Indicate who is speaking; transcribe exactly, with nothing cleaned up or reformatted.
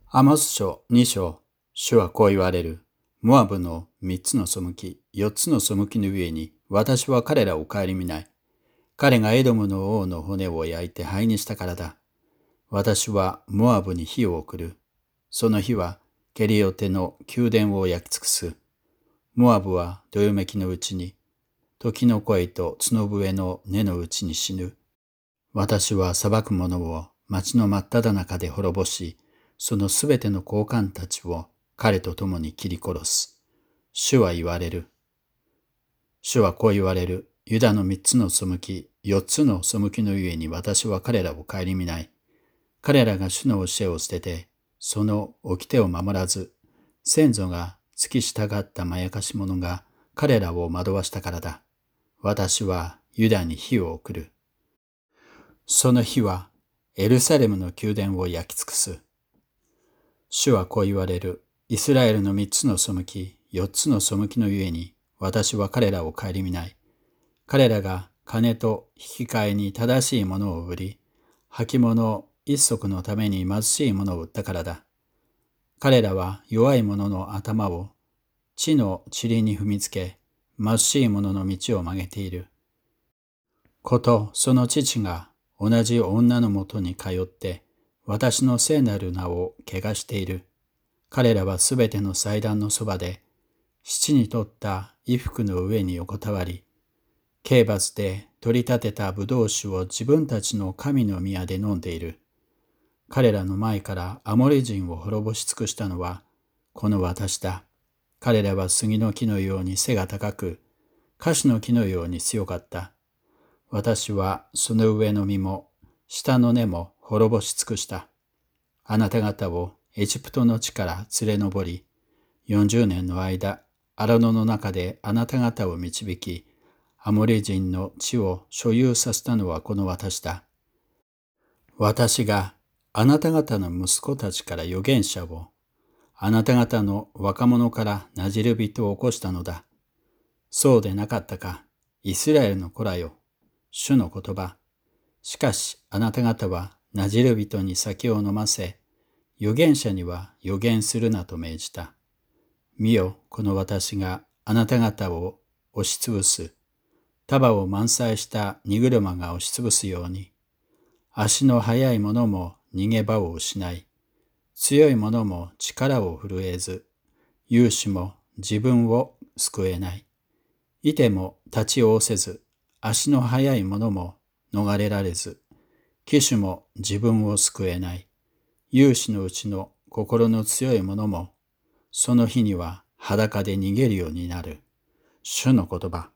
Speaker 1: アモス書に章、主はこう言われる。モアブの三つの背き、四つの背きの上に、私は彼らを顧みない。彼がエドムの王の骨を焼いて灰にしたからだ。私はモアブに火を送る。その火はケリオテの宮殿を焼き尽くす。モアブはどよめきのうちに、時の声と角笛の根のうちに死ぬ。私は裁く者を町の真っ只中で滅ぼし、そのすべての高官たちを彼と共に切り殺す。主は言われる。主はこう言われる。ユダの三つの背き、四つの背きのゆえに私は彼らを顧みない。彼らが主の教えを捨てて、その掟を守らず、先祖が付き従ったまやかし者が彼らを惑わしたからだ。私はユダに火を送る。その火はエルサレムの宮殿を焼き尽くす。主はこう言われる。イスラエルの三つの背き、四つの背きのゆえに、私は彼らを顧みない。彼らが金と引き換えに正しいものを売り、履物一足のために貧しいものを売ったからだ。彼らは弱い者の頭を地の塵に踏みつけ、貧しい者の道を曲げている。子とその父が同じ女のもとに通って、私の聖なる名を汚している。彼らはすべての祭壇のそばで、七に取った衣服の上に横たわり、刑罰で取り立てた葡萄酒を自分たちの神の宮で飲んでいる。彼らの前からアモリ人を滅ぼし尽くしたのは、この私だ。彼らは杉の木のように背が高く、樫の木のように強かった。私はその上の実も、下の根も滅ぼし尽くした。あなた方をエジプトの地から連れ上り、四十年の間、荒野の中であなた方を導き、アモリ人の地を所有させたのはこの私だ。私があなた方の息子たちから預言者を、あなた方の若者からなじる人を起こしたのだ。そうでなかったか、イスラエルの子らよ、主の言葉。しかしあなた方はなじる人に酒を飲ませ、預言者には預言するなと命じた。見よ、この私があなた方を押しつぶす。束を満載した荷車が押しつぶすように。足の速い者も逃げ場を失い、強い者も力を震えず、勇士も自分を救えない。いても立ち仰せず、足の速い者も逃れられず、騎手も自分を救えない。勇士のうちの心の強い者も、その日には裸で逃げるようになる。主の言葉。